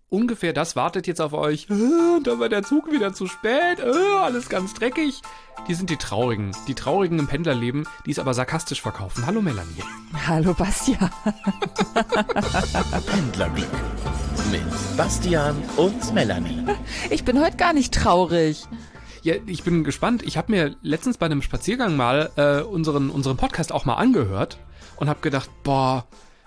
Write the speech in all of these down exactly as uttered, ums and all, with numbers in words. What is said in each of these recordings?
ungefähr das wartet jetzt auf euch. Und dann war der Zug wieder zu spät. Alles ganz dreckig. Die sind die Traurigen. Die Traurigen im Pendlerleben, die es aber sarkastisch verkaufen. Hallo Melanie. Hallo Bastian. Pendlerglück mit Bastian und Melanie. Ich bin heute gar nicht traurig. Ja, ich bin gespannt. Ich habe mir letztens bei einem Spaziergang mal äh, unseren, unseren Podcast auch mal angehört und habe gedacht, boah,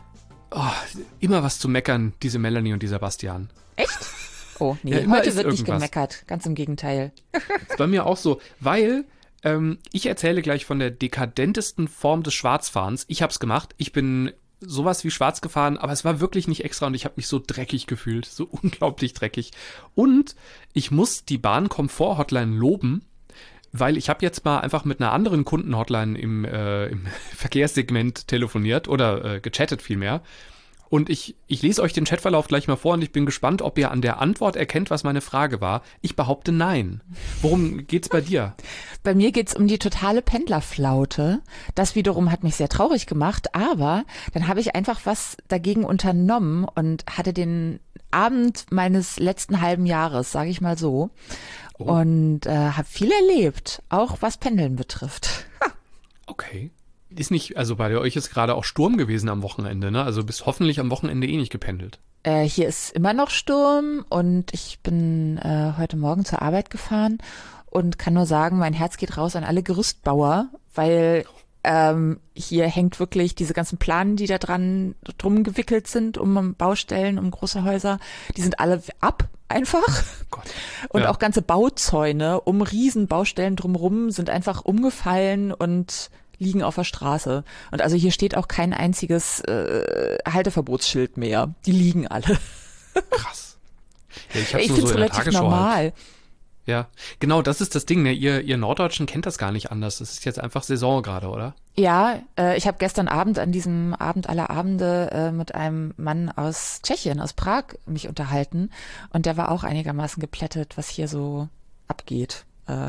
oh, immer was zu meckern, diese Melanie und dieser Bastian. Echt? Oh, nee, Ja, heute wird irgendwas. nicht gemeckert. Ganz im Gegenteil. Das ist bei mir auch so, weil ähm, ich erzähle gleich von der dekadentesten Form des Schwarzfahrens. Ich habe es gemacht. Ich bin sowas wie schwarz gefahren, aber es war wirklich nicht extra und ich habe mich so dreckig gefühlt. So unglaublich dreckig. Und ich muss die Bahn-Komfort-Hotline loben, weil ich habe jetzt mal einfach mit einer anderen Kunden-Hotline im, äh, im Verkehrssegment telefoniert oder äh, gechattet vielmehr. Und ich, ich lese euch den Chatverlauf gleich mal vor und ich bin gespannt, ob ihr an der Antwort erkennt, was meine Frage war. Ich behaupte nein. Worum geht's bei dir? Bei mir geht's um die totale Pendlerflaute. Das wiederum hat mich sehr traurig gemacht, aber dann habe ich einfach was dagegen unternommen und hatte den Abend meines letzten halben Jahres, sage ich mal so, oh. und äh, habe viel erlebt, auch was Pendeln betrifft. Okay. Ist nicht, also bei euch ist gerade auch Sturm gewesen am Wochenende, ne? Also bist hoffentlich am Wochenende eh nicht gependelt. Äh, hier ist immer noch Sturm und ich bin äh, heute Morgen zur Arbeit gefahren und kann nur sagen, mein Herz geht raus an alle Gerüstbauer, weil ähm, hier hängt wirklich diese ganzen Planen, die da dran drum gewickelt sind, um Baustellen, um große Häuser, die sind alle ab einfach. Oh Gott. Und Ja. auch ganze Bauzäune um Riesenbaustellen drumherum sind einfach umgefallen und liegen auf der Straße. Und also hier steht auch kein einziges äh, Halteverbotsschild mehr. Die liegen alle. Krass. Ja, ich hab's Ich nur finde so es in der relativ Tagesschau normal. Halt. Ja, genau, das ist das Ding, ne? Ihr, ihr Norddeutschen kennt das gar nicht anders. Das ist jetzt einfach Saison gerade, oder? Ja, äh, ich habe gestern Abend an diesem Abend aller Abende äh, mit einem Mann aus Tschechien, aus Prag, mich unterhalten. Und der war auch einigermaßen geplättet, was hier so abgeht. Äh.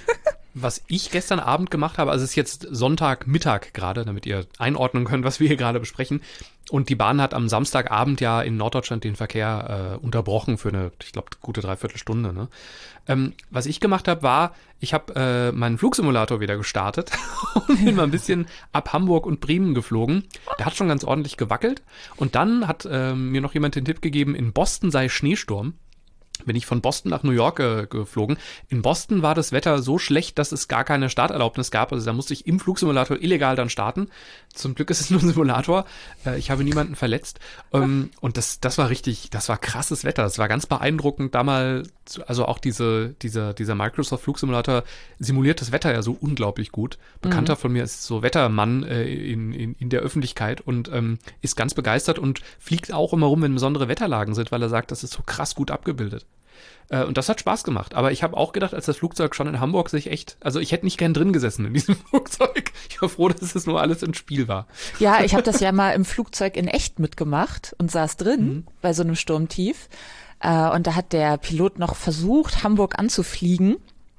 Was ich gestern Abend gemacht habe, also es ist jetzt Sonntagmittag gerade, damit ihr einordnen könnt, was wir hier gerade besprechen. Und die Bahn hat am Samstagabend ja in Norddeutschland den Verkehr äh, unterbrochen für eine, ich glaube, gute Dreiviertelstunde. Ne? Ähm, was ich gemacht habe, war, ich habe äh, meinen Flugsimulator wieder gestartet und bin mal ein bisschen ab Hamburg und Bremen geflogen. Der hat schon ganz ordentlich gewackelt. Und dann hat äh, mir noch jemand den Tipp gegeben, in Boston sei Schneesturm. Bin ich von Boston nach New York äh, geflogen. In Boston war das Wetter so schlecht, dass es gar keine Starterlaubnis gab. Also da musste ich im Flugsimulator illegal dann starten. Zum Glück ist es nur ein Simulator. Äh, ich habe niemanden verletzt. Ähm, und das, das war richtig, das war krasses Wetter. Das war ganz beeindruckend, da mal, zu, also auch diese, dieser, dieser Microsoft Flugsimulator simuliert das Wetter ja so unglaublich gut. Bekannter mhm. von mir ist so Wettermann äh, in, in, in der Öffentlichkeit und ähm, ist ganz begeistert und fliegt auch immer rum, wenn besondere Wetterlagen sind, weil er sagt, das ist so krass gut abgebildet. Und das hat Spaß gemacht. Aber ich habe auch gedacht, als das Flugzeug schon in Hamburg sich echt, also ich hätte nicht gern drin gesessen in diesem Flugzeug. Ich war froh, dass es nur alles im Spiel war. Ja, ich habe das ja mal im Flugzeug in echt mitgemacht und saß drin mhm. bei so einem Sturmtief. Und da hat der Pilot noch versucht, Hamburg anzufliegen.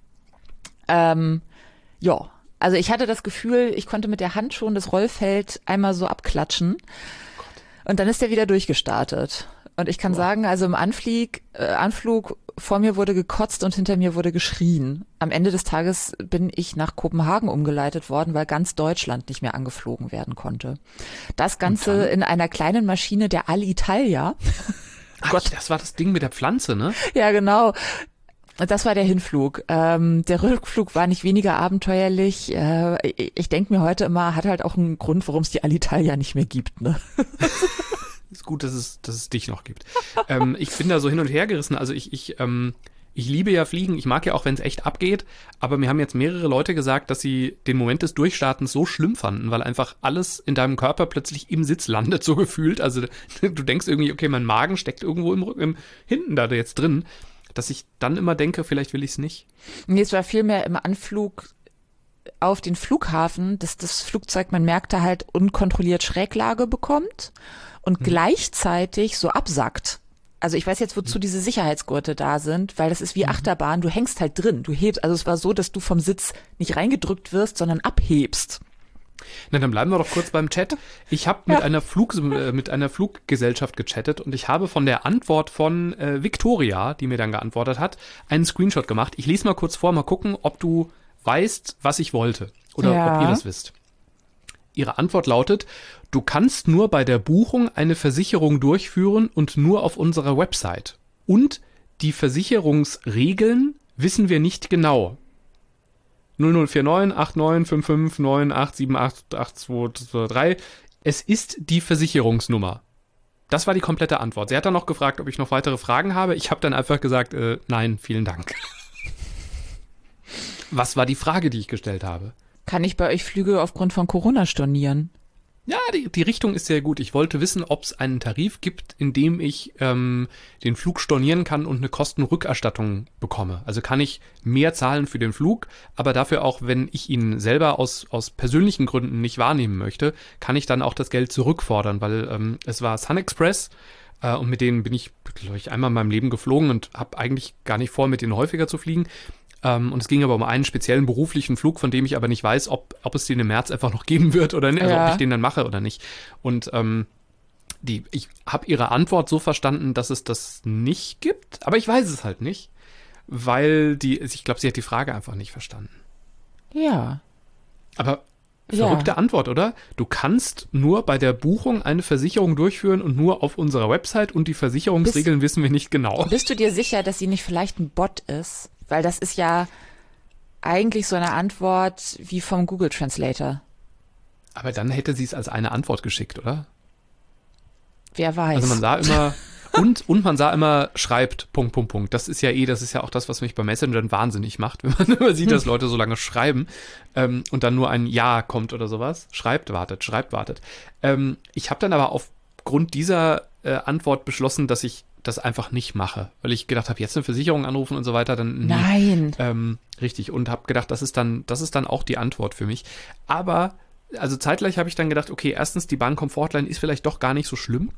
Ähm, ja, also ich hatte das Gefühl, ich konnte mit der Hand schon das Rollfeld einmal so abklatschen. Und dann ist der wieder durchgestartet. Und ich kann wow. sagen, also im Anflieg, äh, Anflug vor mir wurde gekotzt und hinter mir wurde geschrien. Am Ende des Tages bin ich nach Kopenhagen umgeleitet worden, weil ganz Deutschland nicht mehr angeflogen werden konnte. Das Ganze in einer kleinen Maschine der Alitalia. Ach, Gott, das war das Ding mit der Pflanze, ne? Ja, genau. Das war der Hinflug. Ähm, der Rückflug war nicht weniger abenteuerlich. Äh, ich ich denke mir heute immer, hat halt auch einen Grund, warum es die Alitalia nicht mehr gibt, ne? Ist gut, dass es, dass es dich noch gibt. ähm, ich bin da so hin und her gerissen. Also ich, ich, ähm, ich liebe ja Fliegen. Ich mag ja auch, wenn es echt abgeht. Aber mir haben jetzt mehrere Leute gesagt, dass sie den Moment des Durchstartens so schlimm fanden, weil einfach alles in deinem Körper plötzlich im Sitz landet, so gefühlt. Also du denkst irgendwie, okay, mein Magen steckt irgendwo im Rücken, im, hinten da jetzt drin, dass ich dann immer denke, vielleicht will ich es nicht. Nee, es war vielmehr im Anflug auf den Flughafen, dass das Flugzeug, man merkte halt, unkontrolliert Schräglage bekommt und hm. gleichzeitig so absackt. Also ich weiß jetzt, wozu hm. diese Sicherheitsgurte da sind, weil das ist wie hm. Achterbahn, du hängst halt drin, du hebst, also es war so, dass du vom Sitz nicht reingedrückt wirst, sondern abhebst. Na, dann bleiben wir doch kurz beim Chat. Ich habe mit Ja. einer Flug, äh, mit einer Fluggesellschaft gechattet und ich habe von der Antwort von äh, Victoria, die mir dann geantwortet hat, einen Screenshot gemacht. Ich lese mal kurz vor, mal gucken, ob du weißt, was ich wollte oder Ja. ob ihr das wisst. Ihre Antwort lautet: Du kannst nur bei der Buchung eine Versicherung durchführen und nur auf unserer Website. Und die Versicherungsregeln wissen wir nicht genau. null null vier neun acht neun fünf fünf neun acht sieben acht acht zwei zwei drei. Es ist die Versicherungsnummer. Das war die komplette Antwort. Sie hat dann noch gefragt, ob ich noch weitere Fragen habe. Ich habe dann einfach gesagt, äh, nein, vielen Dank. Was war die Frage, die ich gestellt habe? Kann ich bei euch Flüge aufgrund von Corona stornieren? Ja, die, die Richtung ist sehr gut. Ich wollte wissen, ob es einen Tarif gibt, in dem ich ähm, den Flug stornieren kann und eine Kostenrückerstattung bekomme. Also kann ich mehr zahlen für den Flug, aber dafür auch, wenn ich ihn selber aus, aus persönlichen Gründen nicht wahrnehmen möchte, kann ich dann auch das Geld zurückfordern, weil ähm, es war Sun Express äh, und mit denen bin ich, glaube ich, einmal in meinem Leben geflogen und habe eigentlich gar nicht vor, mit denen häufiger zu fliegen. Um, und es ging aber um einen speziellen beruflichen Flug, von dem ich aber nicht weiß, ob, ob es den im März einfach noch geben wird oder nicht, also Ja. ob ich den dann mache oder nicht. Und ähm, die, ich habe ihre Antwort so verstanden, dass es das nicht gibt, aber ich weiß es halt nicht, weil die, ich glaube, sie hat die Frage einfach nicht verstanden. Ja. Aber Ja. verrückte Antwort, oder? Du kannst nur bei der Buchung eine Versicherung durchführen und nur auf unserer Website und die Versicherungsregeln wissen wir nicht genau. Bist du dir sicher, dass sie nicht vielleicht ein Bot ist? Weil das ist ja eigentlich so eine Antwort wie vom Google Translator. Aber dann hätte sie es als eine Antwort geschickt, oder? Wer weiß. Also man sah immer, und, und man sah immer, schreibt, Punkt, Punkt, Punkt. Das ist ja eh, das ist ja auch das, was mich bei Messengern wahnsinnig macht, wenn man immer sieht, dass Leute so lange schreiben ähm, und dann nur ein Ja kommt oder sowas. Schreibt, wartet, schreibt, wartet. Ähm, ich habe dann aber aufgrund dieser äh, Antwort beschlossen, dass ich das einfach nicht mache, weil ich gedacht habe, jetzt eine Versicherung anrufen und so weiter, dann nee. Nein. Ähm, richtig, und habe gedacht, das ist dann, das ist dann auch die Antwort für mich. Aber also zeitgleich habe ich dann gedacht, okay, erstens, die Bahn-Komfortline ist vielleicht doch gar nicht so schlimm.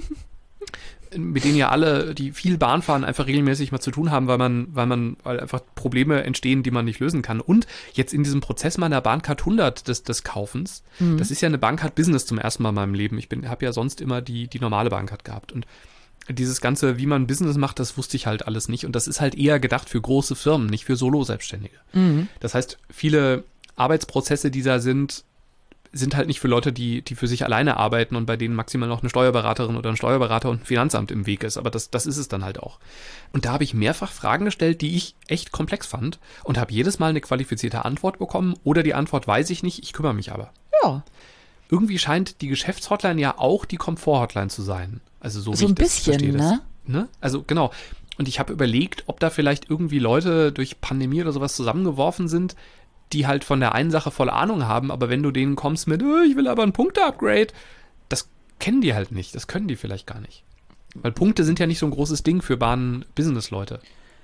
Mit denen ja alle, die viel Bahn fahren, einfach regelmäßig mal zu tun haben, weil man, weil man, weil einfach Probleme entstehen, die man nicht lösen kann. Und jetzt in diesem Prozess meiner Bahncard hundert des, des Kaufens, mhm. das ist ja eine Bahncard Business zum ersten Mal in meinem Leben. Ich bin, habe ja sonst immer die, die normale Bahncard gehabt und dieses Ganze, wie man Business macht, das wusste ich halt alles nicht. Und das ist halt eher gedacht für große Firmen, nicht für Solo-Selbstständige. Mhm. Das heißt, viele Arbeitsprozesse, die da sind, sind halt nicht für Leute, die, die für sich alleine arbeiten und bei denen maximal noch eine Steuerberaterin oder ein Steuerberater und ein Finanzamt im Weg ist. Aber das, das ist es dann halt auch. Und da habe ich mehrfach Fragen gestellt, die ich echt komplex fand und habe jedes Mal eine qualifizierte Antwort bekommen oder die Antwort weiß ich nicht, ich kümmere mich aber. Ja. Irgendwie scheint die Geschäftshotline ja auch die Komfort-Hotline zu sein. Also so, so wie ich ein das bisschen, verstehe, ne? Das, ne? Also genau. Und ich habe überlegt, ob da vielleicht irgendwie Leute durch Pandemie oder sowas zusammengeworfen sind, die halt von der einen Sache voll Ahnung haben, aber wenn du denen kommst mit, oh, ich will aber ein Punkte-Upgrade, das kennen die halt nicht, das können die vielleicht gar nicht. Weil Punkte sind ja nicht so ein großes Ding für Bahn-Business-Leute.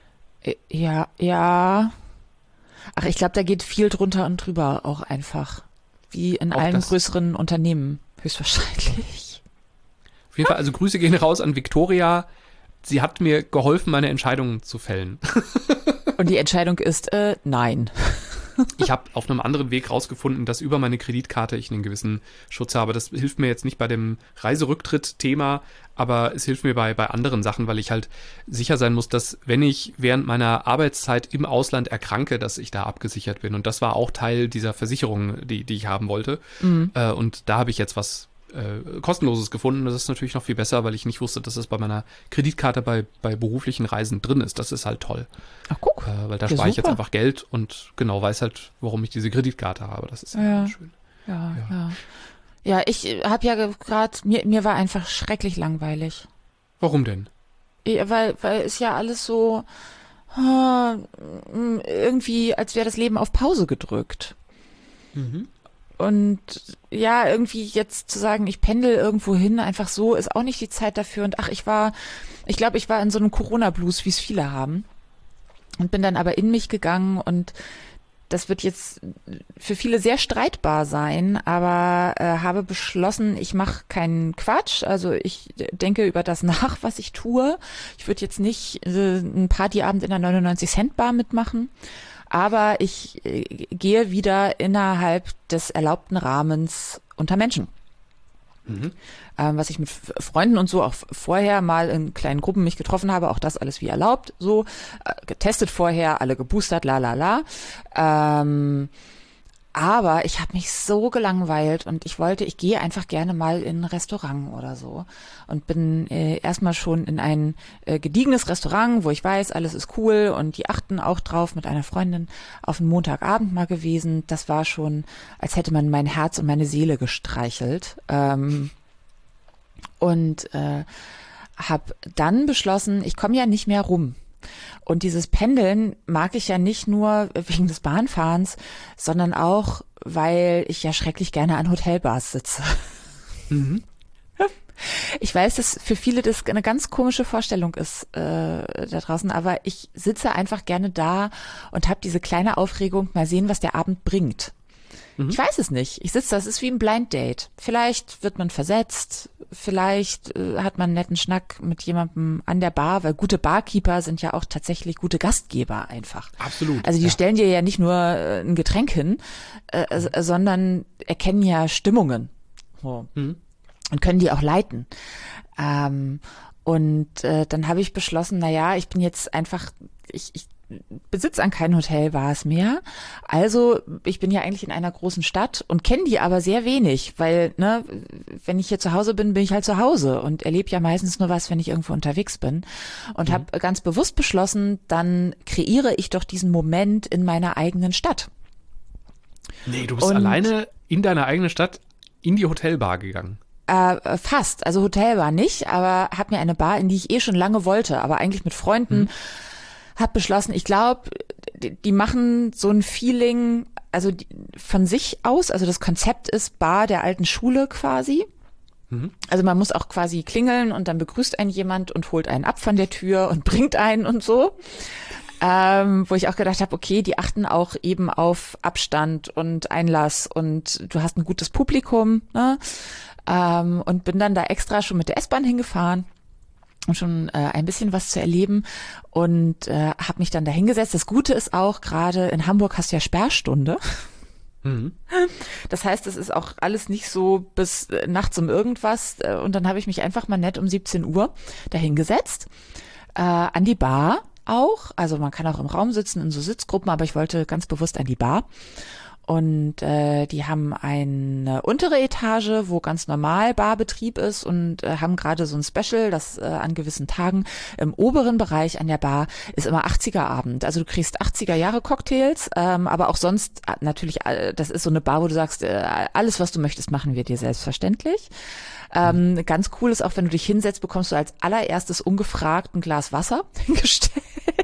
Ja, ja. Ach, ich glaube, da geht viel drunter und drüber auch einfach. Wie in auch allen das, größeren Unternehmen, höchstwahrscheinlich. Auf jeden Fall, also Grüße gehen raus an Victoria. Sie hat mir geholfen, meine Entscheidungen zu fällen. Und die Entscheidung ist, äh, nein. Ich habe auf einem anderen Weg rausgefunden, dass über meine Kreditkarte ich einen gewissen Schutz habe. Das hilft mir jetzt nicht bei dem Reiserücktritt-Thema, aber es hilft mir bei, bei anderen Sachen, weil ich halt sicher sein muss, dass wenn ich während meiner Arbeitszeit im Ausland erkranke, dass ich da abgesichert bin. Und das war auch Teil dieser Versicherung, die, die ich haben wollte. Mhm. Äh, und da habe ich jetzt was äh, Kostenloses gefunden. Das ist natürlich noch viel besser, weil ich nicht wusste, dass es bei meiner Kreditkarte bei, bei beruflichen Reisen drin ist. Das ist halt toll. Ach, guck. Äh, weil da ja, spare ich super. jetzt einfach Geld und genau weiß halt, warum ich diese Kreditkarte habe. Das ist ja schön. Ja, ja. Ja, ja ich habe ja gerade, mir, mir war einfach schrecklich langweilig. Warum denn? Ja, weil, weil es ja alles so äh, irgendwie, als wäre das Leben auf Pause gedrückt. Mhm. Und ja, irgendwie jetzt zu sagen, ich pendel irgendwo hin, einfach so, ist auch nicht die Zeit dafür. Und ach, ich war, ich glaube, ich war in so einem Corona-Blues, wie es viele haben. Und bin dann aber in mich gegangen und das wird jetzt für viele sehr streitbar sein, aber äh, habe beschlossen, ich mache keinen Quatsch. Also ich denke über das nach, was ich tue. Ich würde jetzt nicht äh, einen Partyabend in der neunundneunzig Cent Bar mitmachen. aber ich äh, gehe wieder innerhalb des erlaubten Rahmens unter Menschen. Mhm. Ähm, was ich mit Freunden und so auch vorher mal in kleinen Gruppen mich getroffen habe, auch das alles wie erlaubt, so äh, getestet vorher, alle geboostert, la la la. Ähm, aber ich habe mich so gelangweilt und ich wollte, ich gehe einfach gerne mal in ein Restaurant oder so und bin äh, erstmal schon in ein äh, gediegenes Restaurant, wo ich weiß, alles ist cool und die achten auch drauf, mit einer Freundin auf einen Montagabend mal gewesen. Das war schon, als hätte man mein Herz und meine Seele gestreichelt. Ähm, und äh, habe dann beschlossen, ich komme ja nicht mehr rum. Und dieses Pendeln mag ich ja nicht nur wegen des Bahnfahrens, sondern auch, weil ich ja schrecklich gerne an Hotelbars sitze. Mhm. Ich weiß, dass für viele das eine ganz komische Vorstellung ist äh, da draußen, aber ich sitze einfach gerne da und habe diese kleine Aufregung, mal sehen, was der Abend bringt. Mhm. Ich weiß es nicht. Ich sitze da, es ist wie ein Blind Date. Vielleicht wird man versetzt, vielleicht äh, hat man einen netten Schnack mit jemandem an der Bar, weil gute Barkeeper sind ja auch tatsächlich gute Gastgeber einfach. Absolut. Also die ja. stellen dir ja nicht nur äh, ein Getränk hin, äh, mhm. äh, sondern erkennen ja Stimmungen so. mhm. und können die auch leiten. Ähm, und äh, dann habe ich beschlossen, na ja, ich bin jetzt einfach, ich, ich Besitz an keinen Hotelbars mehr. Also ich bin ja eigentlich in einer großen Stadt und kenne die aber sehr wenig, weil ne, wenn ich hier zu Hause bin, bin ich halt zu Hause und erlebe ja meistens nur was, wenn ich irgendwo unterwegs bin. Und mhm. habe ganz bewusst beschlossen, dann kreiere ich doch diesen Moment in meiner eigenen Stadt. Nee, du bist und, alleine in deiner eigenen Stadt in die Hotelbar gegangen. Äh, fast. Also Hotelbar nicht, aber habe mir eine Bar, in die ich eh schon lange wollte, aber eigentlich mit Freunden mhm. habe beschlossen, ich glaube, die, die machen so ein Feeling, also die, von sich aus, also das Konzept ist Bar der alten Schule quasi. Mhm. Also man muss auch quasi klingeln und dann begrüßt einen jemand und holt einen ab von der Tür und bringt einen und so. Ähm, wo ich auch gedacht habe, okay, die achten auch eben auf Abstand und Einlass und du hast ein gutes Publikum, ne? Ähm, und bin dann da extra schon mit der S-Bahn hingefahren. Und schon äh, ein bisschen was zu erleben und äh, habe mich dann da hingesetzt. Das Gute ist auch, gerade in Hamburg hast du ja Sperrstunde. Mhm. Das heißt, es ist auch alles nicht so bis äh, nachts um irgendwas. Äh, und dann habe ich mich einfach mal nett um siebzehn Uhr da hingesetzt, äh, an die Bar auch. Also man kann auch im Raum sitzen, in so Sitzgruppen, aber ich wollte ganz bewusst an die Bar. Und äh, die haben eine untere Etage, wo ganz normal Barbetrieb ist und äh, haben gerade so ein Special, das äh, an gewissen Tagen im oberen Bereich an der Bar ist immer achtziger Abend. Also du kriegst achtziger Jahre Cocktails, ähm, aber auch sonst äh, natürlich, äh, das ist so eine Bar, wo du sagst, äh, alles, was du möchtest, machen wir dir selbstverständlich. Ähm, mhm. Ganz cool ist auch, wenn du dich hinsetzt, bekommst du als allererstes ungefragt ein Glas Wasser hingestellt.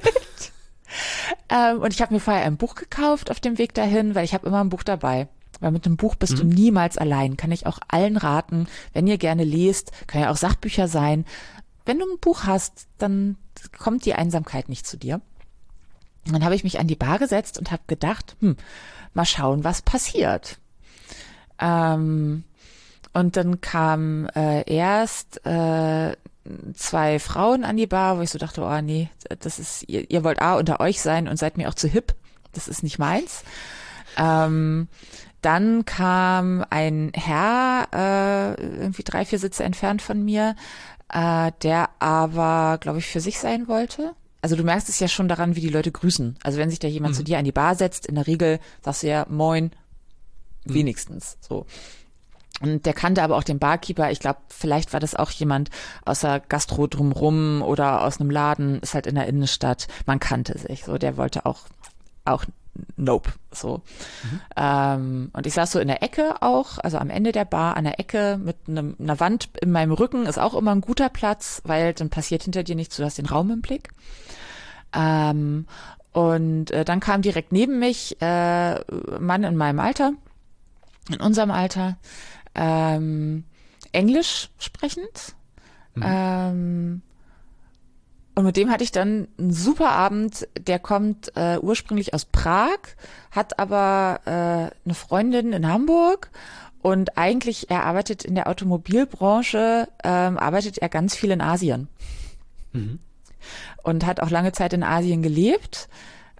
Ähm, und ich habe mir vorher ein Buch gekauft auf dem Weg dahin, weil ich habe immer ein Buch dabei. Weil mit einem Buch bist mhm. du niemals allein. Kann ich auch allen raten, wenn ihr gerne lest, können ja auch Sachbücher sein. Wenn du ein Buch hast, dann kommt die Einsamkeit nicht zu dir. Und dann habe ich mich an die Bar gesetzt und habe gedacht, hm, mal schauen, was passiert. Ähm, und dann kam äh, erst äh, zwei Frauen an die Bar, wo ich so dachte, oh nee, das ist, ihr, ihr wollt A unter euch sein und seid mir auch zu hip. Das ist nicht meins. Ähm, dann kam ein Herr, äh, irgendwie drei, vier Sitze entfernt von mir, äh, der aber, glaube ich, für sich sein wollte. Also du merkst es ja schon daran, wie die Leute grüßen. Also wenn sich da jemand mhm. zu dir an die Bar setzt, in der Regel sagst du ja Moin, mhm. wenigstens so. Und der kannte aber auch den Barkeeper. Ich glaube, vielleicht war das auch jemand aus der Gastro drumrum oder aus einem Laden, ist halt in der Innenstadt. Man kannte sich. So, der wollte auch, auch nope. So. Mhm. Ähm, und ich saß so in der Ecke auch, also am Ende der Bar, an der Ecke mit einem, einer Wand in meinem Rücken, ist auch immer ein guter Platz, weil dann passiert hinter dir nichts, du hast den Raum im Blick. Ähm, und äh, dann kam direkt neben mich äh, Mann in meinem Alter, in unserem Alter, Ähm, Englisch sprechend. Mhm. Ähm, und mit dem hatte ich dann einen super Abend. Der kommt äh, ursprünglich aus Prag, hat aber äh, eine Freundin in Hamburg und eigentlich, er arbeitet in der Automobilbranche, ähm, arbeitet er ganz viel in Asien. Mhm. Und hat auch lange Zeit in Asien gelebt.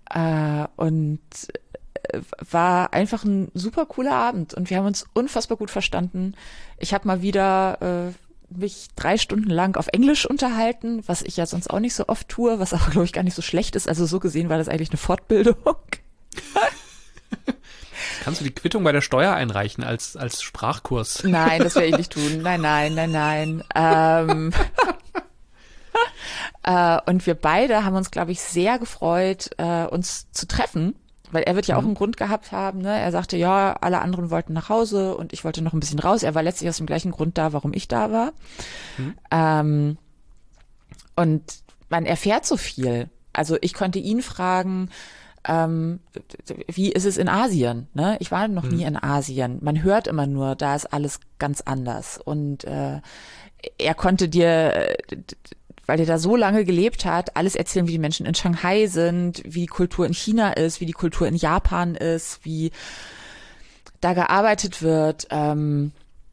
Äh, und war einfach ein super cooler Abend und wir haben uns unfassbar gut verstanden. Ich habe mal wieder äh, mich drei Stunden lang auf Englisch unterhalten, was ich ja sonst auch nicht so oft tue, was aber, glaube ich, gar nicht so schlecht ist. Also so gesehen war das eigentlich eine Fortbildung. Kannst du die Quittung bei der Steuer einreichen als, als Sprachkurs? Nein, das werde ich nicht tun. Nein, nein, nein, nein. Ähm, äh, und wir beide haben uns, glaube ich, sehr gefreut, äh, uns zu treffen. Weil er wird ja auch einen Grund gehabt haben, ne? Er sagte, ja, alle anderen wollten nach Hause und ich wollte noch ein bisschen raus. Er war letztlich aus dem gleichen Grund da, warum ich da war. Mhm. Ähm, und man erfährt so viel. Also ich konnte ihn fragen, ähm, wie ist es in Asien? Ne? Ich war noch mhm. nie in Asien. Man hört immer nur, da ist alles ganz anders. Und äh, er konnte dir, weil er da so lange gelebt hat, alles erzählen, wie die Menschen in Shanghai sind, wie die Kultur in China ist, wie die Kultur in Japan ist, wie da gearbeitet wird. Ähm,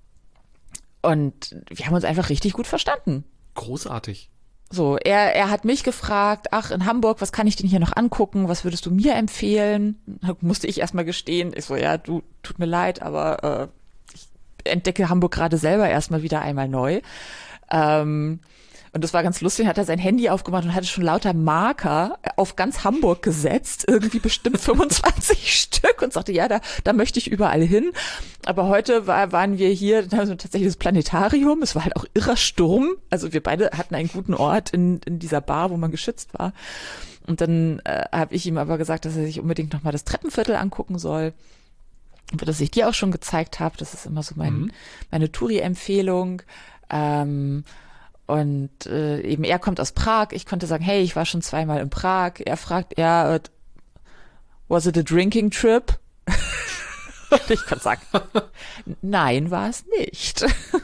und wir haben uns einfach richtig gut verstanden. Großartig. So, er, er hat mich gefragt, ach, in Hamburg, was kann ich denn hier noch angucken? Was würdest du mir empfehlen? Da musste ich erstmal gestehen. Ich so, ja, du, tut mir leid, aber äh, ich entdecke Hamburg gerade selber erstmal wieder einmal neu. Ähm, Und das war ganz lustig, hat er sein Handy aufgemacht und hatte schon lauter Marker auf ganz Hamburg gesetzt, irgendwie bestimmt fünfundzwanzig Stück und sagte, ja, da, da möchte ich überall hin. Aber heute war, waren wir hier, also tatsächlich das Planetarium, es war halt auch irrer Sturm. Also wir beide hatten einen guten Ort in, in dieser Bar, wo man geschützt war. Und dann äh, habe ich ihm aber gesagt, dass er sich unbedingt nochmal das Treppenviertel angucken soll. Und dass ich dir auch schon gezeigt habe, das ist immer so mein, mhm. meine Touri-Empfehlung. Ähm, Und äh, eben er kommt aus Prag. Ich konnte sagen, hey, ich war schon zweimal in Prag. Er fragt, ja, was it a drinking trip? Und ich konnte sagen, nein, war es nicht.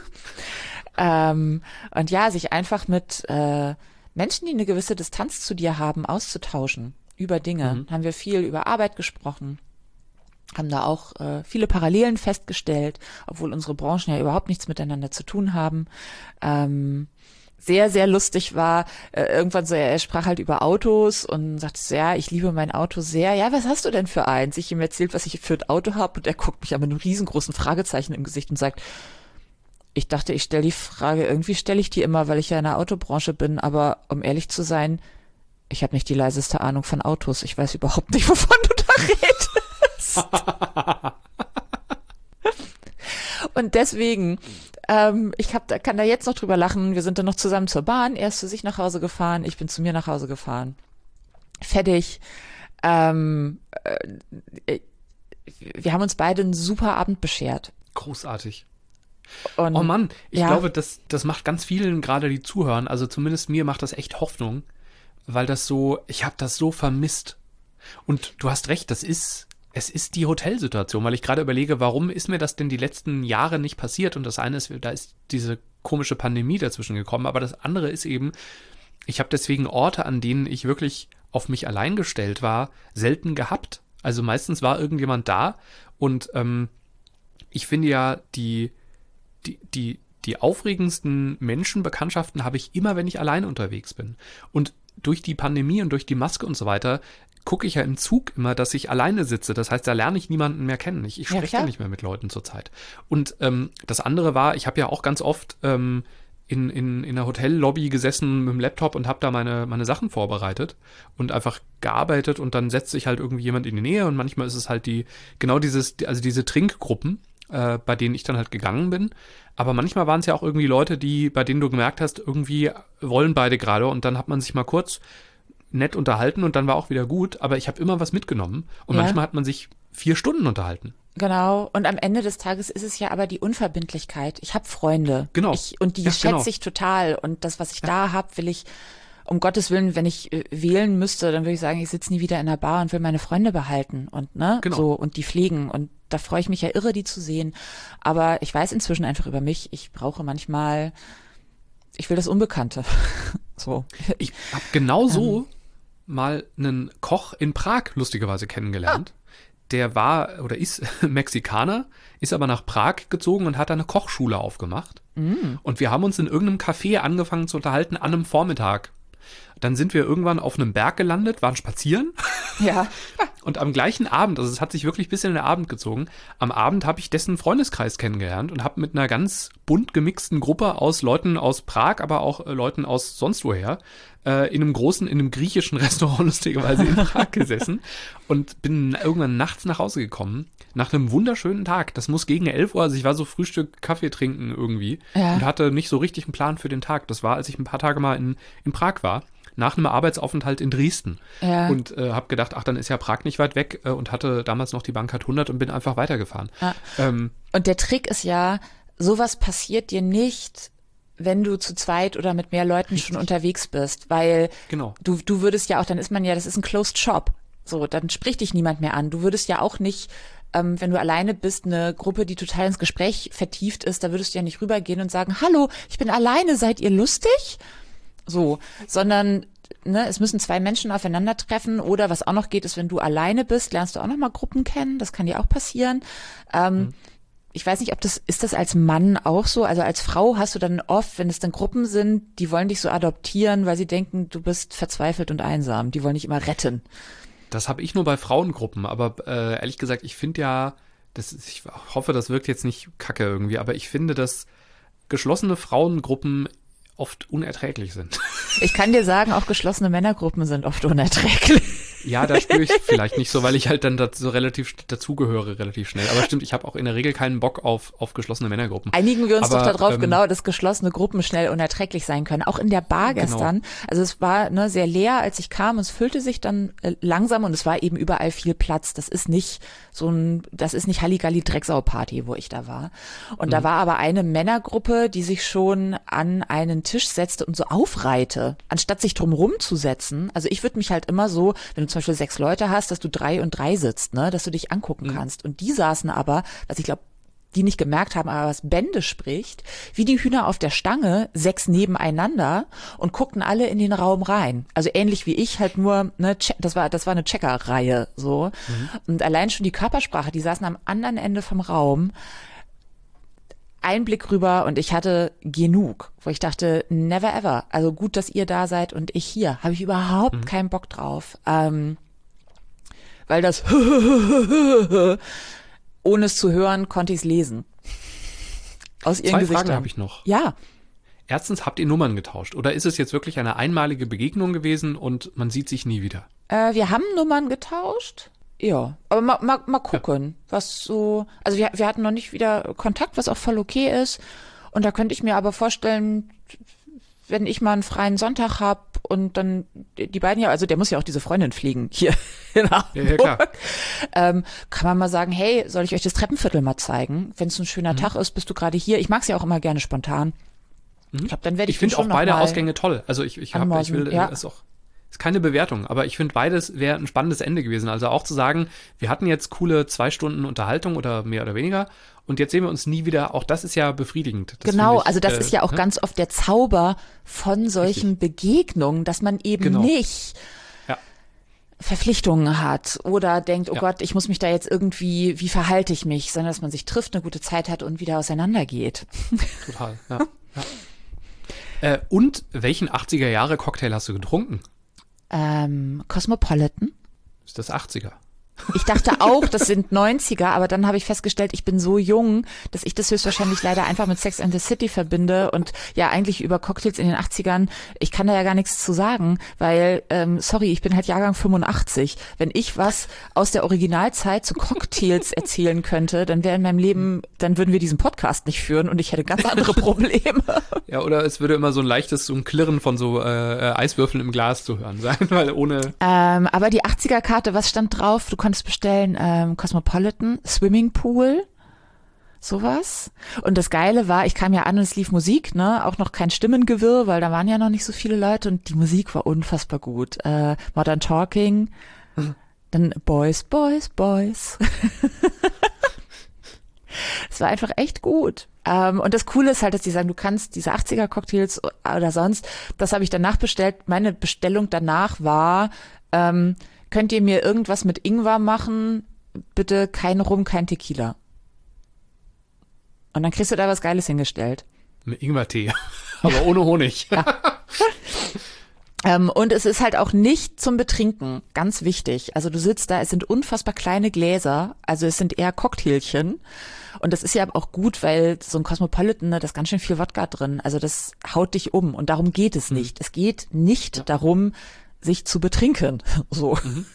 ähm, und ja, sich einfach mit äh, Menschen, die eine gewisse Distanz zu dir haben, auszutauschen über Dinge. Mhm. Haben wir viel über Arbeit gesprochen. Haben da auch äh, viele Parallelen festgestellt, obwohl unsere Branchen ja überhaupt nichts miteinander zu tun haben. Ähm, sehr, sehr lustig war, äh, irgendwann so, er sprach halt über Autos und sagte so, ja, ich liebe mein Auto sehr. Ja, was hast du denn für eins? Ich ihm erzählt, was ich für ein Auto habe und er guckt mich aber mit einem riesengroßen Fragezeichen im Gesicht und sagt, ich dachte, ich stelle die Frage, irgendwie stelle ich die immer, weil ich ja in der Autobranche bin, aber um ehrlich zu sein, ich habe nicht die leiseste Ahnung von Autos. Ich weiß überhaupt nicht, wovon du da redest. Und deswegen, ähm, ich hab, da, kann da jetzt noch drüber lachen, wir sind dann noch zusammen zur Bahn, er ist zu sich nach Hause gefahren, ich bin zu mir nach Hause gefahren. Fertig. Ähm, äh, wir haben uns beide einen super Abend beschert. Großartig. Und, oh Mann, ich ja. glaube, das, das macht ganz vielen gerade, die zuhören, also zumindest mir macht das echt Hoffnung, weil das so, ich habe das so vermisst. Und du hast recht, das ist Es ist die Hotelsituation, weil ich gerade überlege, warum ist mir das denn die letzten Jahre nicht passiert? Und das eine ist, da ist diese komische Pandemie dazwischen gekommen, aber das andere ist eben, ich habe deswegen Orte, an denen ich wirklich auf mich allein gestellt war, selten gehabt. Also meistens war irgendjemand da und ähm, ich finde ja, die, die, die, die aufregendsten Menschenbekanntschaften habe ich immer, wenn ich allein unterwegs bin. Und durch die Pandemie und durch die Maske und so weiter gucke ich ja im Zug immer, dass ich alleine sitze. Das heißt, da lerne ich niemanden mehr kennen. Ich, ich spreche ja, ja nicht mehr mit Leuten zurzeit. Und ähm, das andere war, ich habe ja auch ganz oft ähm, in, in, in der Hotellobby gesessen mit dem Laptop und habe da meine, meine Sachen vorbereitet und einfach gearbeitet und dann setzt sich halt irgendwie jemand in die Nähe und manchmal ist es halt die, genau dieses, also diese Trinkgruppen, äh, bei denen ich dann halt gegangen bin. Aber manchmal waren es ja auch irgendwie Leute, die, bei denen du gemerkt hast, irgendwie wollen beide gerade und dann hat man sich mal kurz nett unterhalten und dann war auch wieder gut, aber ich habe immer was mitgenommen und ja. manchmal hat man sich vier Stunden unterhalten. Genau, und am Ende des Tages ist es ja aber die Unverbindlichkeit. Ich habe Freunde. Genau. Ich, und die ja, schätze genau. ich total und das, was ich ja. da habe, will ich, um Gottes Willen, wenn ich äh, wählen müsste, dann würde ich sagen, ich sitze nie wieder in der Bar und will meine Freunde behalten und ne, genau. so und die pflegen und da freue ich mich ja irre, die zu sehen, aber ich weiß inzwischen einfach über mich, ich brauche manchmal, ich will das Unbekannte. so. Ich habe genau so ähm, mal einen Koch in Prag lustigerweise kennengelernt. Ah. Der war oder ist Mexikaner, ist aber nach Prag gezogen und hat da eine Kochschule aufgemacht. Mm. Und wir haben uns in irgendeinem Café angefangen zu unterhalten an einem Vormittag. Dann sind wir irgendwann auf einem Berg gelandet, waren spazieren Ja. Und am gleichen Abend, also es hat sich wirklich bis in den Abend gezogen, am Abend habe ich dessen Freundeskreis kennengelernt und habe mit einer ganz bunt gemixten Gruppe aus Leuten aus Prag, aber auch äh, Leuten aus sonst woher, äh, in einem großen, in einem griechischen Restaurant lustigerweise in Prag gesessen und bin irgendwann nachts nach Hause gekommen, nach einem wunderschönen Tag. Das muss gegen elf Uhr, also ich war so Frühstück, Kaffee trinken irgendwie Ja. und hatte nicht so richtig einen Plan für den Tag. Das war, als ich ein paar Tage mal in, in Prag war, nach einem Arbeitsaufenthalt in Dresden. Ja. Und äh, habe gedacht, ach, dann ist ja Prag nicht weit weg äh, und hatte damals noch die Bankcard hundert und bin einfach weitergefahren. Ja. Ähm, Und der Trick ist ja, sowas passiert dir nicht, wenn du zu zweit oder mit mehr Leuten schon unterwegs bist, weil Genau. du, du würdest ja auch, dann ist man ja, das ist ein Closed Shop. So, dann spricht dich niemand mehr an. Du würdest ja auch nicht, ähm, wenn du alleine bist, eine Gruppe, die total ins Gespräch vertieft ist, da würdest du ja nicht rübergehen und sagen, hallo, ich bin alleine, seid ihr lustig? So, sondern ne, es müssen zwei Menschen aufeinandertreffen oder was auch noch geht, ist, wenn du alleine bist, lernst du auch noch mal Gruppen kennen, das kann dir auch passieren. Ähm, mhm. Ich weiß nicht, ob das, ist das als Mann auch so? Also als Frau hast du dann oft, wenn es dann Gruppen sind, die wollen dich so adoptieren, weil sie denken, du bist verzweifelt und einsam. Die wollen dich immer retten. Das habe ich nur bei Frauengruppen, aber äh, ehrlich gesagt, ich finde ja, das ist, ich hoffe, das wirkt jetzt nicht kacke irgendwie, aber ich finde, dass geschlossene Frauengruppen oft unerträglich sind. Ich kann dir sagen, auch geschlossene Männergruppen sind oft unerträglich. Ja, da spüre ich vielleicht nicht so, weil ich halt dann dazu relativ dazugehöre, relativ schnell. Aber stimmt, ich habe auch in der Regel keinen Bock auf, auf geschlossene Männergruppen. Einigen wir uns Aber, doch darauf, ähm, genau, dass geschlossene Gruppen schnell unerträglich sein können. Auch in der Bar Genau. gestern. Also es war ne, sehr leer, als ich kam. Es füllte sich dann äh, langsam und es war eben überall viel Platz. Das ist nicht so ein, das ist nicht Halligalli-Drecksau-Party, wo ich da war. Und mhm. da war aber eine Männergruppe, die sich schon an einen Tisch setzte und so aufreihte, anstatt sich drumrum zu setzen. Also ich würde mich halt immer so, wenn du zum Beispiel sechs Leute hast, dass du drei und drei sitzt, ne, dass du dich angucken mhm. kannst. Und die saßen aber, was ich glaube, die nicht gemerkt haben, aber was Bände spricht, wie die Hühner auf der Stange, sechs nebeneinander und guckten alle in den Raum rein. Also ähnlich wie ich, halt nur, ne, das war, das war eine Checker-Reihe, so. Mhm. Und allein schon die Körpersprache, die saßen am anderen Ende vom Raum, Einblick rüber und ich hatte genug, wo ich dachte, never ever. Also gut, dass ihr da seid und ich hier. Habe ich überhaupt mhm. keinen Bock drauf. Ähm, weil das ohne es zu hören, konnte ich es lesen. Aus ihren Zwei Gesichtern. Fragen habe ich noch. Ja. Erstens, habt ihr Nummern getauscht? Oder ist es jetzt wirklich eine einmalige Begegnung gewesen und man sieht sich nie wieder? Äh, wir haben Nummern getauscht. Ja, aber mal, mal, mal gucken, ja. was so, also wir, wir hatten noch nicht wieder Kontakt, was auch voll okay ist. Und da könnte ich mir aber vorstellen, wenn ich mal einen freien Sonntag hab und dann die beiden ja, also der muss ja auch diese Freundin fliegen hier in Hamburg, ja, ja, klar. Ähm, kann man mal sagen, hey, soll ich euch das Treppenviertel mal zeigen? Wenn es ein schöner mhm. Tag ist, bist du gerade hier. Ich mag es ja auch immer gerne spontan. Mhm. Ich glaube, dann werde ich Ich finde auch schon beide noch mal Ausgänge toll. Also ich, ich, hab, ich will ja. es auch. Ist keine Bewertung, aber ich finde beides wäre ein spannendes Ende gewesen. Also auch zu sagen, wir hatten jetzt coole zwei Stunden Unterhaltung oder mehr oder weniger und jetzt sehen wir uns nie wieder. Auch das ist ja befriedigend. Das genau, ich, also das äh, ist ja auch ne? ganz oft der Zauber von solchen Richtig. Begegnungen, dass man eben genau. nicht ja. Verpflichtungen hat oder denkt, oh ja. Gott, ich muss mich da jetzt irgendwie, wie verhalte ich mich, sondern dass man sich trifft, eine gute Zeit hat und wieder auseinandergeht. Total, ja. ja. Äh, und welchen achtziger-Jahre-Cocktail hast du getrunken? Ähm, Cosmopolitan. Ist das achtziger? Ich dachte auch, das sind neunziger, aber dann habe ich festgestellt, ich bin so jung, dass ich das höchstwahrscheinlich leider einfach mit Sex and the City verbinde und ja eigentlich über Cocktails in den achtzigern, ich kann da ja gar nichts zu sagen, weil, ähm, sorry, ich bin halt Jahrgang fünfundachtzig. Wenn ich was aus der Originalzeit zu Cocktails erzählen könnte, dann wäre in meinem Leben, dann würden wir diesen Podcast nicht führen und ich hätte ganz andere Probleme. Ja, oder es würde immer so ein leichtes, so ein Klirren von so äh, Eiswürfeln im Glas zu hören sein, weil ohne... Ähm, aber die achtziger-Karte, was stand drauf? Du konntest bestellen ähm, Cosmopolitan, Swimmingpool, sowas. Und das Geile war, ich kam ja an und es lief Musik, ne, auch noch kein Stimmengewirr, weil da waren ja noch nicht so viele Leute und die Musik war unfassbar gut. Äh, Modern Talking, mhm. dann Boys, Boys, Boys. Es war einfach echt gut. Ähm, und das Coole ist halt, dass die sagen, du kannst diese achtziger-Cocktails oder sonst, das habe ich danach bestellt. Meine Bestellung danach war, ähm, könnt ihr mir irgendwas mit Ingwer machen? Bitte kein Rum, kein Tequila. Und dann kriegst du da was Geiles hingestellt. Mit Ingwertee, aber ohne Honig. Ja. Ähm, und es ist halt auch nicht zum Betrinken, ganz wichtig. Also du sitzt da, es sind unfassbar kleine Gläser, also es sind eher Cocktailchen. Und das ist ja auch gut, weil so ein Cosmopolitan, ne, da ist ganz schön viel Wodka drin. Also das haut dich um und darum geht es nicht. Es geht nicht ja. darum, sich zu betrinken. So. Mhm.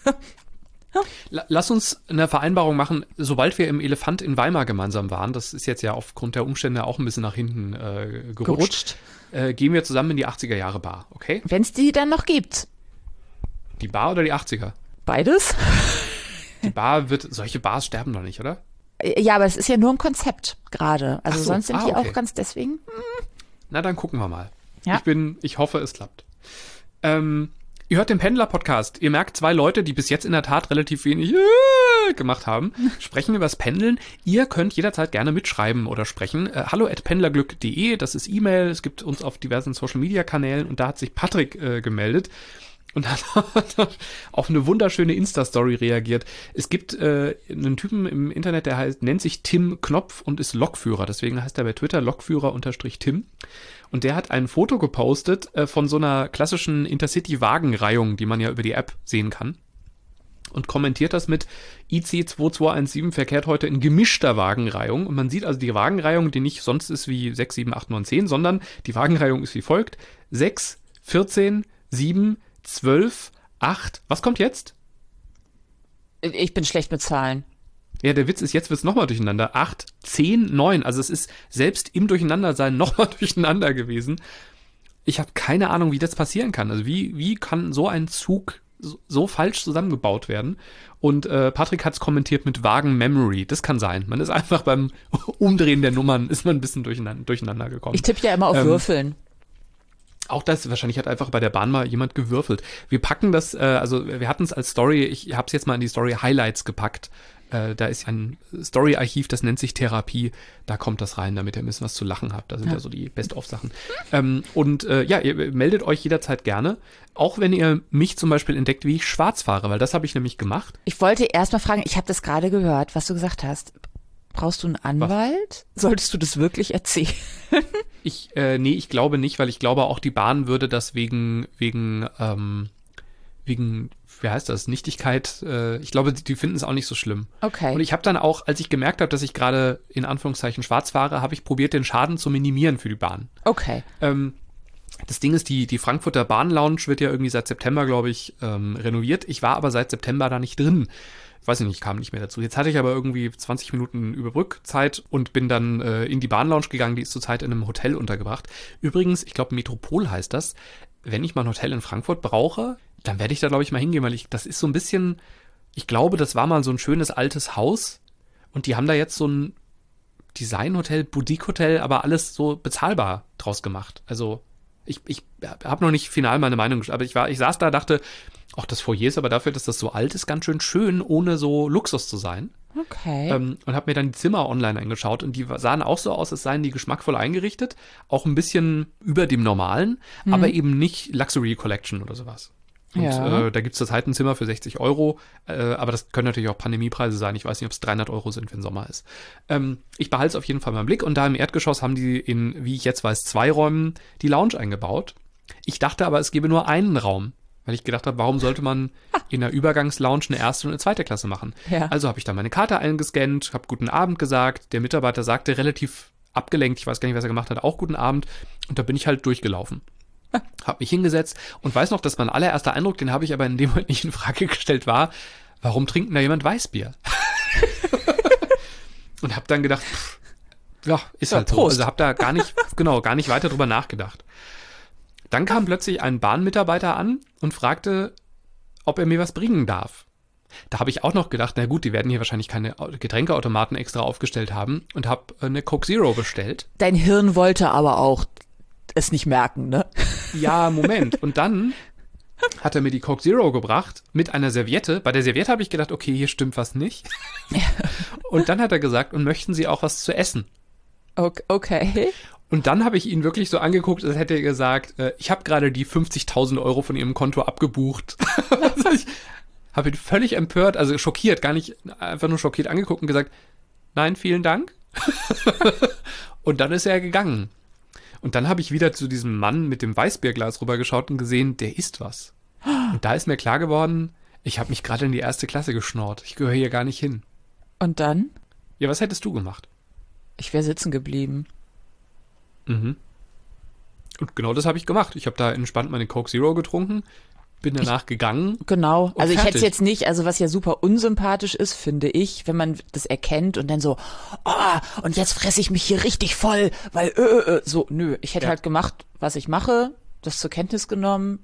Lass uns eine Vereinbarung machen, sobald wir im Elefant in Weimar gemeinsam waren, das ist jetzt ja aufgrund der Umstände auch ein bisschen nach hinten äh, gerutscht, gerutscht. Äh, gehen wir zusammen in die achtziger-Jahre-Bar, okay? Wenn es die dann noch gibt. Die Bar oder die achtziger? Beides. Die Bar wird, solche Bars sterben doch nicht, oder? Ja, aber es ist ja nur ein Konzept gerade. Also so. sonst sind ah, die okay. auch ganz deswegen. Hm. Na, dann gucken wir mal. Ja. Ich bin, ich hoffe, es klappt. Ähm, Ihr hört den Pendler-Podcast. Ihr merkt, zwei Leute, die bis jetzt in der Tat relativ wenig äh, gemacht haben, sprechen über das Pendeln. Ihr könnt jederzeit gerne mitschreiben oder sprechen. Äh, hallo at pendlerglück punkt de, das ist E-Mail. Es gibt uns auf diversen Social-Media-Kanälen und da hat sich Patrick äh, gemeldet und hat auf eine wunderschöne Insta-Story reagiert. Es gibt äh, einen Typen im Internet, der heißt, nennt sich Tim Knopf und ist Lokführer. Deswegen heißt er bei Twitter Lokführer-Tim. Und der hat ein Foto gepostet äh, von so einer klassischen Intercity-Wagenreihung, die man ja über die App sehen kann. Und kommentiert das mit I C zwei zwei eins sieben verkehrt heute in gemischter Wagenreihung. Und man sieht also die Wagenreihung, die nicht sonst ist wie sechs, sieben, acht, neun, zehn, sondern die Wagenreihung ist wie folgt. sechs, vierzehn, sieben, zwölf, acht. Was kommt jetzt? Ich bin schlecht mit Zahlen. Ja, der Witz ist, jetzt wird's nochmal durcheinander. acht, zehn, neun. Also es ist selbst im Durcheinandersein nochmal durcheinander gewesen. Ich habe keine Ahnung, wie das passieren kann. Also wie, wie kann so ein Zug so, so falsch zusammengebaut werden? Und äh, Patrick hat's kommentiert mit Wagen-Memory. Das kann sein. Man ist einfach beim Umdrehen der Nummern ist man ein bisschen durcheinander, durcheinander gekommen. Ich tippe ja immer auf ähm, Würfeln. Auch das, wahrscheinlich hat einfach bei der Bahn mal jemand gewürfelt. Wir packen das, äh, also wir hatten es als Story, ich habe es jetzt mal in die Story Highlights gepackt. Äh, da ist ein Story-Archiv, das nennt sich Therapie. Da kommt das rein, damit ihr ein bisschen was zu lachen habt. Da sind ja, ja so die Best-of-Sachen. Ähm, und äh, ja, ihr meldet euch jederzeit gerne. Auch wenn ihr mich zum Beispiel entdeckt, wie ich schwarz fahre, weil das habe ich nämlich gemacht. Ich wollte erst mal fragen, ich habe das gerade gehört, was du gesagt hast. Brauchst du einen Anwalt? Was? Solltest du das wirklich erzählen? Ich, äh, nee, ich glaube nicht, weil ich glaube auch die Bahn würde das wegen, wegen, ähm, wegen, wie heißt das, Nichtigkeit, äh, ich glaube, die, die finden es auch nicht so schlimm. Okay. Und ich habe dann auch, als ich gemerkt habe, dass ich gerade in Anführungszeichen schwarz fahre, habe ich probiert, den Schaden zu minimieren für die Bahn. Okay. Ähm, das Ding ist, die, die Frankfurter Bahn-Lounge wird ja irgendwie seit September, glaube ich, ähm, renoviert. Ich war aber seit September da nicht drin. Ich weiß nicht, ich kam nicht mehr dazu. Jetzt hatte ich aber irgendwie zwanzig Minuten Überbrückzeit und bin dann äh, in die Bahn-Lounge gegangen. Die ist zurzeit in einem Hotel untergebracht. Übrigens, ich glaube, Metropol heißt das. Wenn ich mal ein Hotel in Frankfurt brauche, dann werde ich da, glaube ich, mal hingehen, weil ich, das ist so ein bisschen, ich glaube, das war mal so ein schönes altes Haus und die haben da jetzt so ein Designhotel, Boutique-Hotel, aber alles so bezahlbar draus gemacht. Also ich, ich habe noch nicht final meine Meinung, aber ich war, ich saß da, dachte, ach, das Foyer ist aber dafür, dass das so alt ist, ganz schön schön, ohne so Luxus zu sein. Okay. Ähm, und habe mir dann die Zimmer online angeschaut und die sahen auch so aus, als seien die geschmackvoll eingerichtet, auch ein bisschen über dem Normalen, hm. aber eben nicht Luxury Collection oder sowas. Und ja. äh, da gibt es zurzeit ein Zimmer für sechzig Euro, äh, aber das können natürlich auch Pandemiepreise sein. Ich weiß nicht, ob es dreihundert Euro sind, wenn Sommer ist. Ähm, ich behalte es auf jeden Fall mal im Blick und da im Erdgeschoss haben die in, wie ich jetzt weiß, zwei Räumen die Lounge eingebaut. Ich dachte aber, es gäbe nur einen Raum, weil ich gedacht habe, warum sollte man in der Übergangslounge eine erste und eine zweite Klasse machen? Ja. Also habe ich da meine Karte eingescannt, habe guten Abend gesagt. Der Mitarbeiter sagte relativ abgelenkt, ich weiß gar nicht, was er gemacht hat, auch guten Abend. Und da bin ich halt durchgelaufen. Hab mich hingesetzt und weiß noch, dass mein allererster Eindruck, den habe ich aber in dem Moment nicht in Frage gestellt, war, warum trinkt denn da jemand Weißbier? Und hab dann gedacht, pff, ja, ist ja, halt Prost. So. Also hab da gar nicht, genau, gar nicht weiter drüber nachgedacht. Dann kam plötzlich ein Bahnmitarbeiter an und fragte, ob er mir was bringen darf. Da habe ich auch noch gedacht, na gut, die werden hier wahrscheinlich keine Getränkeautomaten extra aufgestellt haben und habe eine Coke Zero bestellt. Dein Hirn wollte aber auch es nicht merken, ne? Ja, Moment. Und dann hat er mir die Coke Zero gebracht mit einer Serviette. Bei der Serviette habe ich gedacht, okay, hier stimmt was nicht. Ja. Und dann hat er gesagt, und möchten Sie auch was zu essen? Okay. Und dann habe ich ihn wirklich so angeguckt, als hätte er gesagt, äh, ich habe gerade die fünfzigtausend Euro von Ihrem Konto abgebucht. Also ich habe ihn völlig empört, also schockiert, gar nicht, einfach nur schockiert angeguckt und gesagt, nein, vielen Dank. Und dann ist er gegangen. Und dann habe ich wieder zu diesem Mann mit dem Weißbierglas rübergeschaut und gesehen, der isst was. Und da ist mir klar geworden, ich habe mich gerade in die erste Klasse geschnort. Ich gehöre hier gar nicht hin. Und dann? Ja, was hättest du gemacht? Ich wäre sitzen geblieben. Mhm. Und genau das habe ich gemacht. Ich habe da entspannt meine Coke Zero getrunken, bin danach ich, gegangen. Genau. Also ich fertig. hätte es jetzt nicht, also was ja super unsympathisch ist, finde ich, wenn man das erkennt und dann so, oh, und jetzt fresse ich mich hier richtig voll, weil, äh, äh, so, nö. Ich hätte ja. halt gemacht, was ich mache, das zur Kenntnis genommen,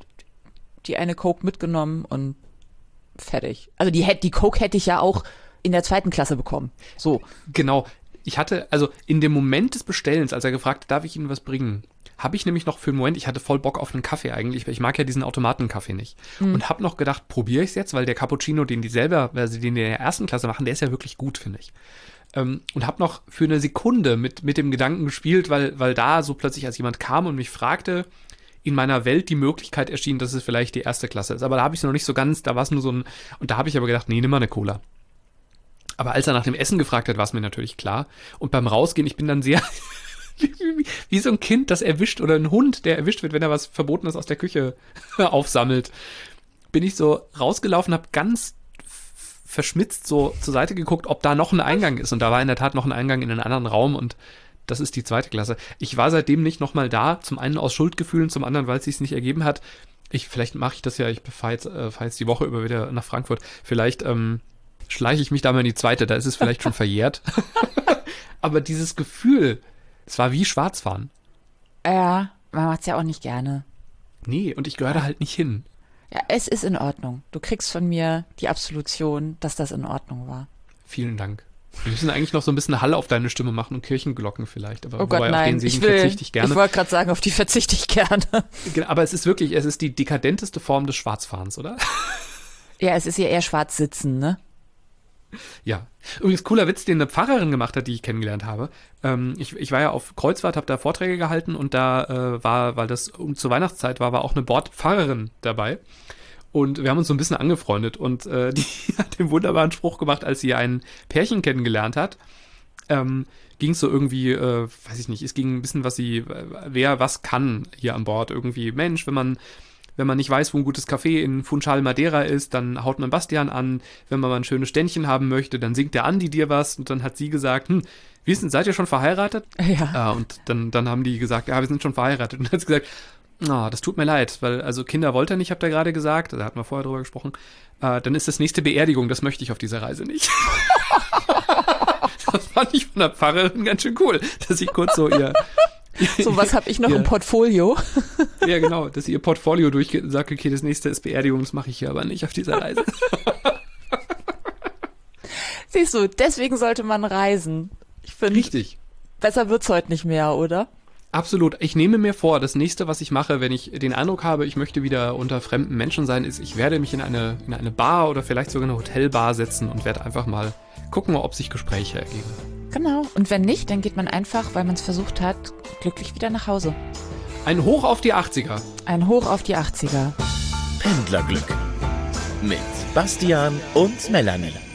die eine Coke mitgenommen und fertig. Also die, die Coke hätte ich ja auch in der zweiten Klasse bekommen. So. Genau. Ich hatte, also in dem Moment des Bestellens, als er gefragt hat, darf ich Ihnen was bringen, habe ich nämlich noch für einen Moment, ich hatte voll Bock auf einen Kaffee eigentlich, weil ich mag ja diesen Automatenkaffee nicht. Mhm. Und habe noch gedacht, probiere ich es jetzt, weil der Cappuccino, den die selber, also den die in der ersten Klasse machen, der ist ja wirklich gut, finde ich. Ähm, und habe noch für eine Sekunde mit, mit dem Gedanken gespielt, weil, weil da so plötzlich, als jemand kam und mich fragte, in meiner Welt die Möglichkeit erschien, dass es vielleicht die erste Klasse ist. Aber da habe ich es noch nicht so ganz, da war es nur so ein, und da habe ich aber gedacht, nee, nimm mal eine Cola. Aber als er nach dem Essen gefragt hat, war es mir natürlich klar. Und beim Rausgehen, ich bin dann sehr wie, wie, wie so ein Kind, das erwischt, oder ein Hund, der erwischt wird, wenn er was Verbotenes aus der Küche aufsammelt, bin ich so rausgelaufen, habe ganz verschmitzt so zur Seite geguckt, ob da noch ein Eingang ist. Und da war in der Tat noch ein Eingang in einen anderen Raum und das ist die zweite Klasse. Ich war seitdem nicht nochmal da, zum einen aus Schuldgefühlen, zum anderen, weil es sich nicht ergeben hat. Ich, vielleicht mache ich das ja, ich fahre jetzt, äh, fahr jetzt die Woche über wieder nach Frankfurt. Vielleicht ähm, schleiche ich mich da mal in die zweite, da ist es vielleicht schon verjährt. Aber dieses Gefühl, es war wie Schwarzfahren. Ja, man macht's ja auch nicht gerne. Nee, und ich gehöre da halt nicht hin. Ja, es ist in Ordnung. Du kriegst von mir die Absolution, dass das in Ordnung war. Vielen Dank. Wir müssen eigentlich noch so ein bisschen Hall auf deine Stimme machen und Kirchenglocken vielleicht. Aber oh Gott, wobei, nein, auf den Segen ich will, verzichte ich gerne. Ich wollte gerade sagen, auf die verzichte ich gerne. Aber es ist wirklich, es ist die dekadenteste Form des Schwarzfahrens, oder? Ja, es ist ja eher schwarz sitzen, ne? Ja. Übrigens, cooler Witz, den eine Pfarrerin gemacht hat, die ich kennengelernt habe. Ähm, ich, ich war ja auf Kreuzfahrt, habe da Vorträge gehalten und da äh, war, weil das um zur Weihnachtszeit war, war auch eine Bordpfarrerin dabei. Und wir haben uns so ein bisschen angefreundet und äh, die hat den wunderbaren Spruch gemacht, als sie ein Pärchen kennengelernt hat. Ähm, ging es so irgendwie, äh, weiß ich nicht, es ging ein bisschen, was sie, wer was kann hier an Bord. Irgendwie, Mensch, wenn man wenn man nicht weiß, wo ein gutes Café in Funchal Madeira ist, dann haut man Bastian an. Wenn man mal ein schönes Ständchen haben möchte, dann singt der Andi dir was. Und dann hat sie gesagt, hm, wie ist denn, seid ihr schon verheiratet? Ja. Äh, und dann, dann haben die gesagt, ja, wir sind schon verheiratet. Und dann hat sie gesagt, ah, oh, das tut mir leid, weil also Kinder wollte er nicht, habt ihr gerade gesagt, da hatten wir vorher drüber gesprochen, äh, dann ist das nächste Beerdigung, das möchte ich auf dieser Reise nicht. Das fand ich von der Pfarrerin ganz schön cool, dass ich kurz so ihr... So, was habe ich noch ihr, im Portfolio? Ja, genau, dass sie ihr Portfolio durchgeht und sagt, okay, das nächste ist Beerdigung, das mache ich hier aber nicht auf dieser Reise. Siehst du, deswegen sollte man reisen. Ich finde, richtig. Besser wird's heute nicht mehr, oder? Absolut. Ich nehme mir vor, das nächste, was ich mache, wenn ich den Eindruck habe, ich möchte wieder unter fremden Menschen sein, ist, ich werde mich in eine, in eine Bar oder vielleicht sogar eine Hotelbar setzen und werde einfach mal gucken, ob sich Gespräche ergeben. Genau. Und wenn nicht, dann geht man einfach, weil man es versucht hat, glücklich wieder nach Hause. Ein Hoch auf die achtziger. Ein Hoch auf die achtziger. Pendlerglück mit Bastian und Melanie.